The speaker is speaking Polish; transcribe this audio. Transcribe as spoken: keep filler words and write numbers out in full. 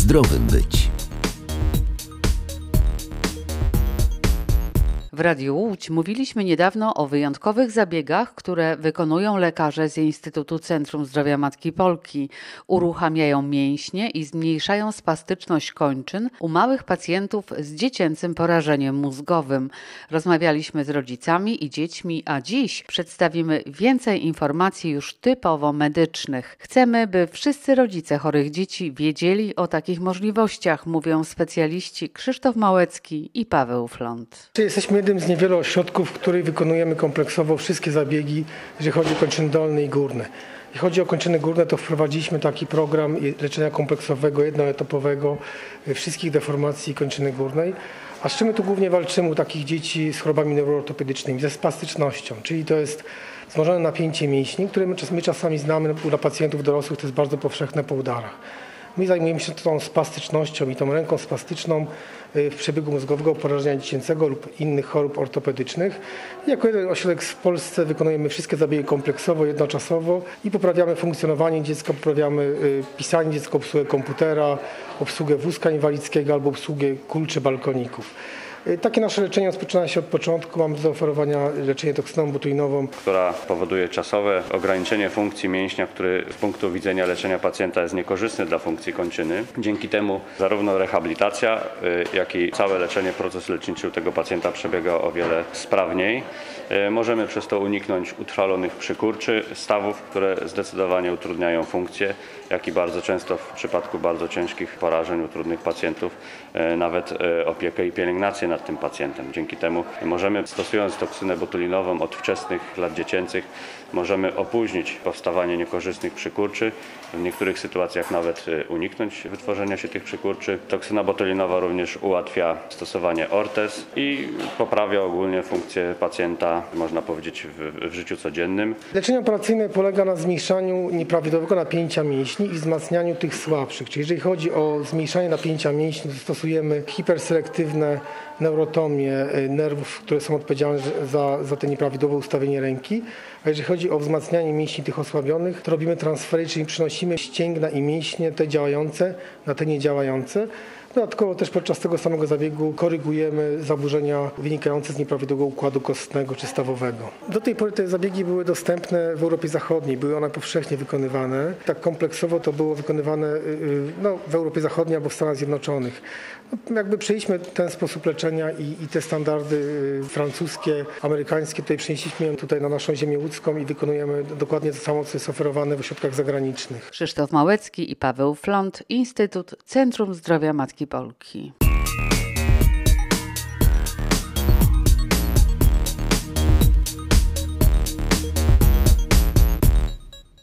zdrowym być. W Radiu Łódź mówiliśmy niedawno o wyjątkowych zabiegach, które wykonują lekarze z Instytutu Centrum Zdrowia Matki Polki. Uruchamiają mięśnie i zmniejszają spastyczność kończyn u małych pacjentów z dziecięcym porażeniem mózgowym. Rozmawialiśmy z rodzicami i dziećmi, a dziś przedstawimy więcej informacji już typowo medycznych. Chcemy, by wszyscy rodzice chorych dzieci wiedzieli o takich możliwościach, mówią specjaliści Krzysztof Małecki i Paweł Flont. Jesteśmy jednym z niewielu ośrodków, w których wykonujemy kompleksowo wszystkie zabiegi, jeżeli chodzi o kończyny dolne i górne. Jeśli chodzi o kończyny górne, to wprowadziliśmy taki program leczenia kompleksowego, jednoetapowego wszystkich deformacji kończyny górnej. A z czym my tu głównie walczymy u takich dzieci z chorobami neuroortopedycznymi? Ze spastycznością, czyli to jest wzmożone napięcie mięśni, które my czasami znamy u pacjentów dorosłych, to jest bardzo powszechne po udarach. My zajmujemy się tą spastycznością i tą ręką spastyczną w przebiegu mózgowego porażenia dziecięcego lub innych chorób ortopedycznych. I jako jeden ośrodek w Polsce wykonujemy wszystkie zabiegi kompleksowo, jednoczasowo i poprawiamy funkcjonowanie dziecka, poprawiamy pisanie dziecka, obsługę komputera, obsługę wózka inwalidzkiego albo obsługę kul czy balkoników. Takie nasze leczenie rozpoczyna się od początku. Mamy do zaoferowania leczenie toksyną botulinową, która powoduje czasowe ograniczenie funkcji mięśnia, który z punktu widzenia leczenia pacjenta jest niekorzystny dla funkcji kończyny. Dzięki temu zarówno rehabilitacja, jak i całe leczenie, proces leczniczy u tego pacjenta przebiega o wiele sprawniej. Możemy przez to uniknąć utrwalonych przykurczy, stawów, które zdecydowanie utrudniają funkcję, jak i bardzo często w przypadku bardzo ciężkich porażeń u trudnych pacjentów nawet opiekę i pielęgnację nad tym pacjentem. Dzięki temu możemy, stosując toksynę botulinową od wczesnych lat dziecięcych, możemy opóźnić powstawanie niekorzystnych przykurczy, w niektórych sytuacjach nawet uniknąć wytworzenia się tych przykurczy. Toksyna botulinowa również ułatwia stosowanie ortez i poprawia ogólnie funkcję pacjenta, można powiedzieć, w, w życiu codziennym. Leczenie operacyjne polega na zmniejszaniu nieprawidłowego napięcia mięśni i wzmacnianiu tych słabszych. Czyli jeżeli chodzi o zmniejszanie napięcia mięśni, to stosujemy hiperselektywne neurotomie nerwów, które są odpowiedzialne za, za te nieprawidłowe ustawienie ręki. A jeżeli chodzi o wzmacnianie mięśni tych osłabionych, to robimy transfery, czyli przenosimy ścięgna i mięśnie, te działające na te niedziałające. Dodatkowo też podczas tego samego zabiegu korygujemy zaburzenia wynikające z nieprawidłowego układu kostnego czy stawowego. Do tej pory te zabiegi były dostępne w Europie Zachodniej, były one powszechnie wykonywane. Tak kompleksowo to było wykonywane no, w Europie Zachodniej albo w Stanach Zjednoczonych. No, jakby przejęliśmy ten sposób leczenia i, i te standardy francuskie, amerykańskie tutaj przenieśliśmy tutaj na naszą ziemię łódzką i wykonujemy dokładnie to samo, co jest oferowane w ośrodkach zagranicznych. Krzysztof Małecki i Paweł Flont, Instytut Centrum Zdrowia Matki Polki.